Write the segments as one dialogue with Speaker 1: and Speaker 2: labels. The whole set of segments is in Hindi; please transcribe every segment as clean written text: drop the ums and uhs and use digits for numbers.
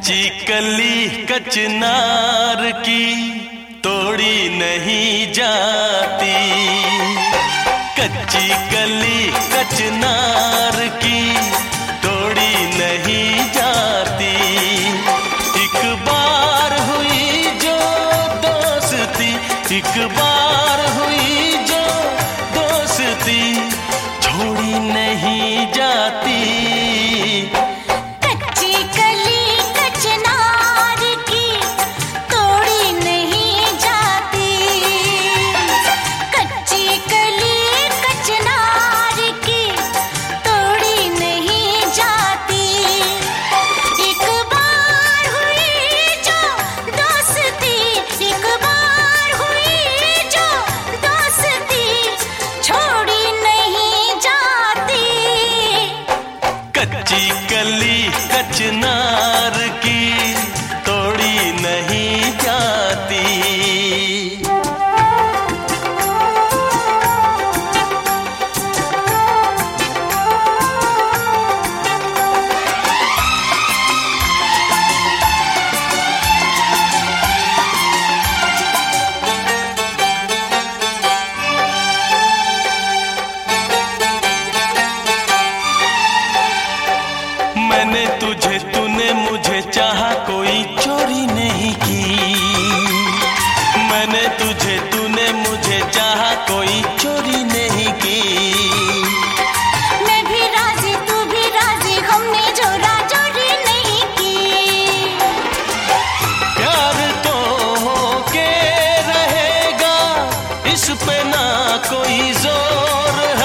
Speaker 1: कच्ची कली कचनार की तोड़ी नहीं जाती। कच्ची कली कचनार की तोड़ी नहीं जाती। एक बार हुई जो दोस्ती, एक बार हुई जो दोस्ती, छोड़ी नहीं जाती। कच्ची कली कचनार की तोड़ी नहीं जाती। मैंने तुझे, तूने मुझे चाहा, कोई चोरी नहीं की। मैंने तुझे, तूने मुझे चाहा, कोई चोरी नहीं की।
Speaker 2: मैं भी राजी, तू भी राजी, हमने जोरा चोरी नहीं की।
Speaker 1: प्यार तो होके रहेगा, इस पे ना कोई जोर है।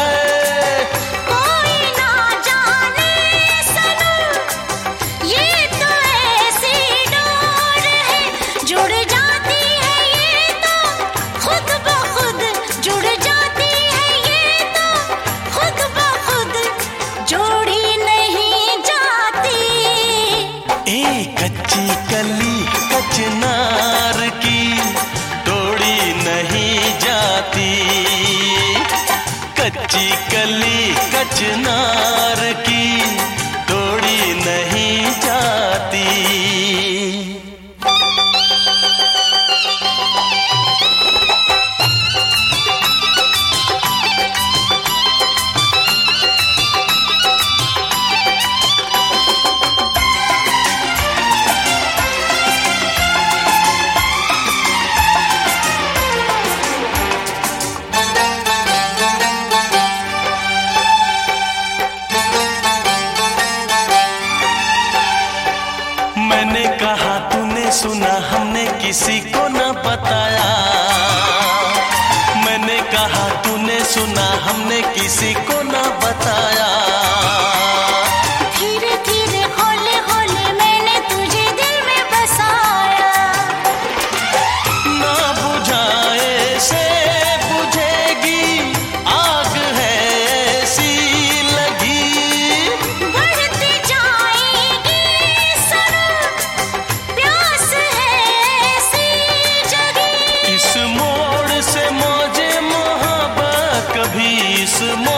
Speaker 1: कच्ची कली कचनार की तोड़ी नहीं जाती। कच्ची कली कचनार की तोड़ी नहीं जाती। मैंने कहा, तूने सुना, हमने किसी को न बताया। मैंने कहा, तूने सुना, हमने किसी को न बताया।
Speaker 2: धीरे धीरे हौले हौले मैंने तुझे दिल में बसाया।
Speaker 1: ना बुझाए से बुझेगी, आग है ऐसी लगी।
Speaker 2: बढ़ती जाएगी सनम, प्यास है ऐसी जगी।
Speaker 1: इस मोड़ से मौजे मोहब्बत कभी, इस मोड़